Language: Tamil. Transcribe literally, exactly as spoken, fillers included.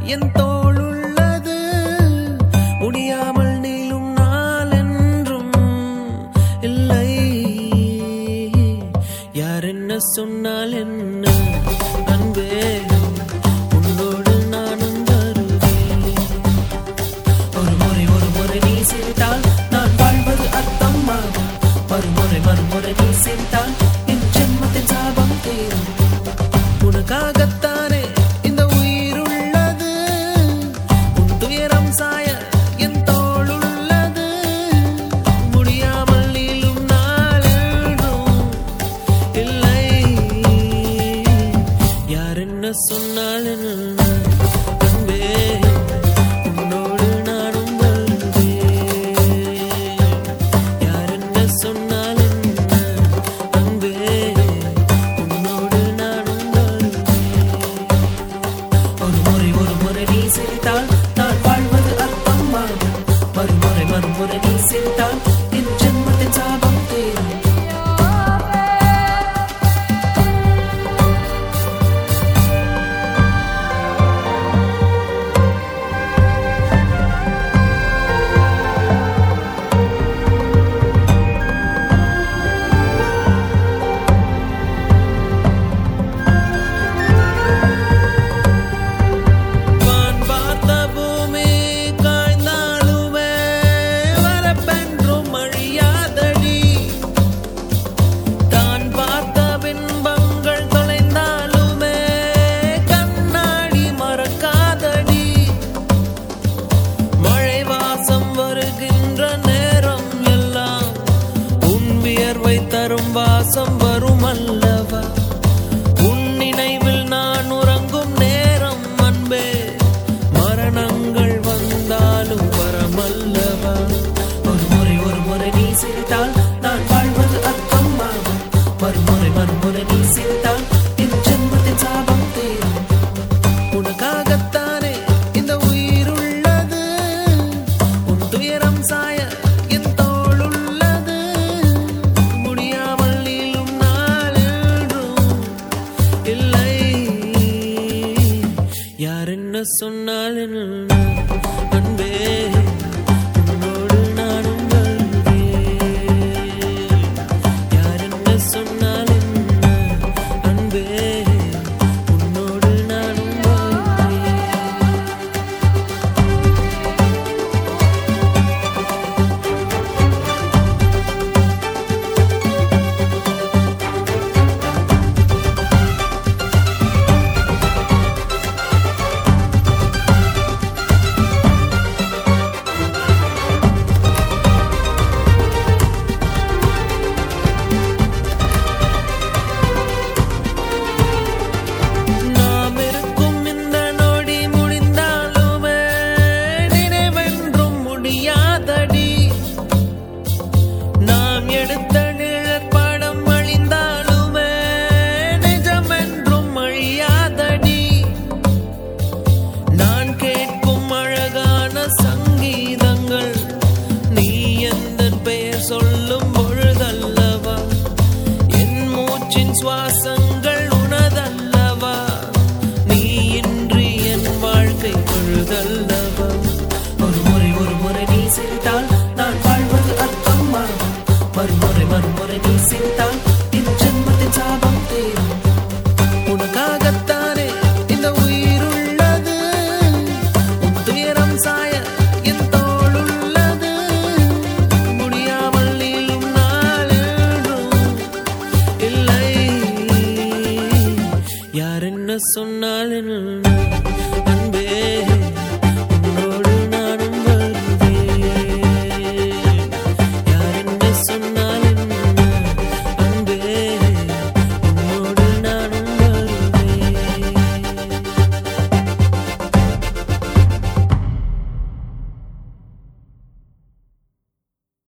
என் தோளுள்ளது முடியாமல் நீளும் நாள் என்றும் இல்லை. யார் என்ன சொன்னால் என்ன அன்பே, உன்னோடு நானும் வருவேன். ஒரு முறை ஒரு முறை நீ சிரித்தால் நான் வாழ்வது அர்த்தமாகும். மறுமுறை மறுமுறை நீ சிரித்தால் என் ஜென்மத்தின் சாபம் தீரும். உனக்காகத்தானே இந்த உயிர் உள்ளது, உன் துயரம் சாய என் தோள் உள்ளது. முடியாமல் நீளும் நாள் என்றும் இல்லை. யார் என்ன சொன்னால் என்ன அன்பே, உன்னோடு நானும் வருவேன். யார் என்ன சொன்னால் என்ன அன்பே, உன்னோடு நானும் வருவேன். ஒரு முறை ஒரு முறை நீ சிரித்தால் நான் வாழ்வது அர்த்தமாகும். மறுமுறை மறுமுறை நீ சிரித்தால் என் ஜென்மத்தின் சாபம் தீரும். வான் பார்த்த பூமி காய்ந்தாலுமே வரப்பென்றும் அழியாதடி. தான் பார்த்த பின்பங்கள் தொலைந்தாலுமே கண்ணாடி மறக்காதடி. மழை வாசம் வருகின்ற நேரம் எல்லாம் உன் வியர்வை தரும் வாசம் வரும் அல்லவா. உன் நினைவில் நான் உறங்கும் நேரம் அன்பே, மரணங்கள் வந்தாலும் வரமல்லவா. ஒரு முறை ஒரு முறை நீ சிரித்தால் நான் வாழ்வது அர்த்தமாகும். மறுமுறை மறுமுறை நீ சிரித்தால் என் ஜென்மத்தின் சாபம் தீரும். உனக்காகத்தானே இந்த உயிர் உள்ளது, உன் துயரம் சாய என் தோள் உள்ளது. முடியாமல் நீளும் நாள் என்றும் இல்லை. யார் என்ன சொன்னால் என்ன அன்பே, உன்னோடு நானும் வருவேன். யார் என்ன சொன்னால் என்ன அன்பே, உன்னோடு நானும் வருவேன். நாம் இருக்கும் இந்த நொடி முடிந்தாலுமே நினைவென்றும் முடியாதடி. நாம் எடுத்த நிழற்படம் அழிந்தாலுமே நிஜமென்றும் அழியாதடி. நான் கேட்கும் அழகான சங்கீதங்கள் நீ எந்தன் பெயர் சொல்லும் பொழுதல்லவா. என் மூச்சின் சுவாசங்கள் உனதல்லவா. நீ இன்றி என் வாழ்க்கை பொழுதல்லவா. ஒரு முறை ஒரு முறை நீ சிரித்தால் நான் வாழ்வது அர்த்தமாகும். மறுமுறை மறுமுறை நீ சிரித்தால் என் ஜென்மத்தின் சாபம் தீரும். உனக்காகத்தானே இந்த உயிர் உள்ளது, உன் துயரம் சாய என் தோள் உள்ளது. முடியாமல் நீளும் நாள் என்றும் இல்லை. யார் என்ன சொன்னால் என்ன